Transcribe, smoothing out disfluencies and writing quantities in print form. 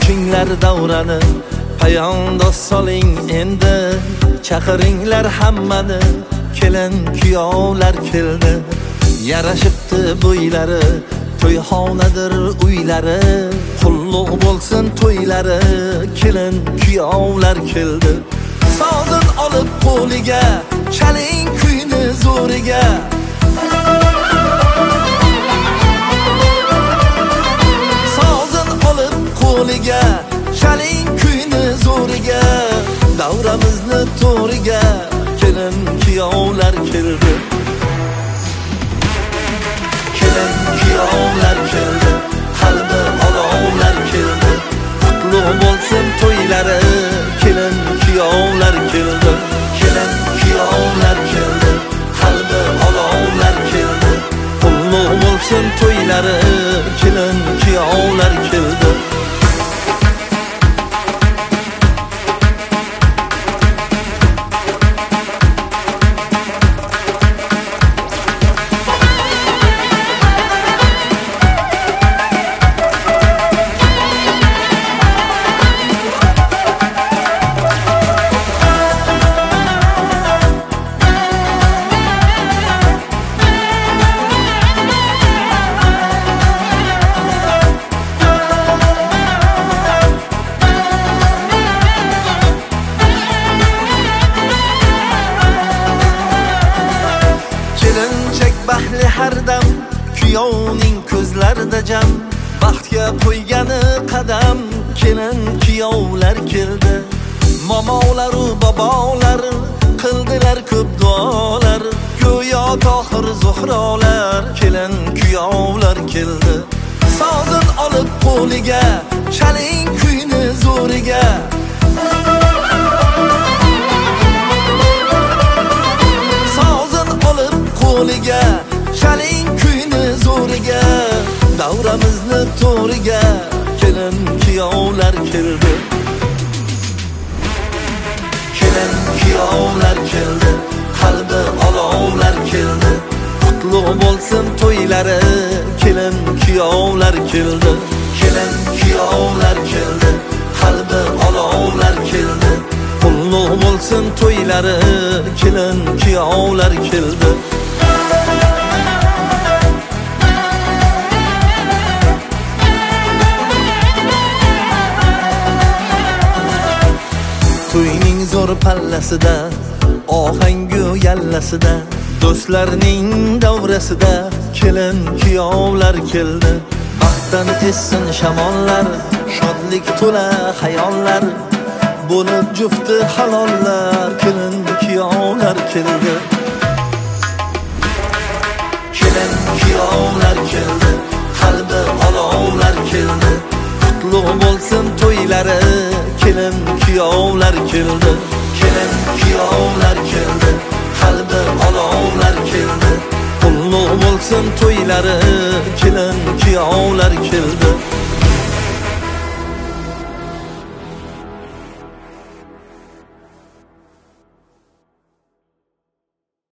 kuyinglar davrani payonda soling endi chaqiringlar hammani kelin kuyovlar keldi yarashibdi bo'ylari to'yxonadir uylari qulluq bo'lsin to'ylari kelin kuyovlar keldi sozin olib qo'liga chaling kuyni zo'riga sozin olib qo'liga chaling kuyni zo'riga davramizni to'riga kelin kuyovlar keldi kelin kuyovlar keldi qalbi olovlar keldi qutlug' bo'lsin to'ylari kelin kuyovlar keldi kelin kuyovlar keldi qalbi olovlar keldi qutlug' bo'lsin to'ylari kelin kuyovlar keldi bahli har dam kuyovning ko'zlarida jam baxtga qo'ygani qadam kelin kuyovlar keldi momolaru bobolar qildilar ko'p duolar go'yo tohir zuhrolar kelin kuyovlar keldi sozin olib qo'liga chaling kuyni zo'riga sozin olib qo'liga chaling kuyni zo'riga davramizni to'riga kelin kuyovlar keldi kelin kuyovlar keldi qalbi olovlar keldi qutlug' bo'lsin to'ylari kelin kuyovlar keldi kelin kuyovlar keldi qalbi olovlar keldi qutlug' bo'lsin to'ylari kelin kuyovlar keldi to'yning zo'r pallasida ohangu yallasida do'stlarning davrasida kelin kuyovlar keldi baxtdan essin shamollar shodlik to'la xayollar bo'lib jufti halollar kelin kuyovlar keldi kelin kuyovlar keldi qalbi olovlar keldi qutlug' bo'lsin to'ylari kelin kuyovlar keldi kelin kuyovlar keldi qalbi olovlar keldi qutlug' bo'lsin to'ylari kelin kuyovlar keldi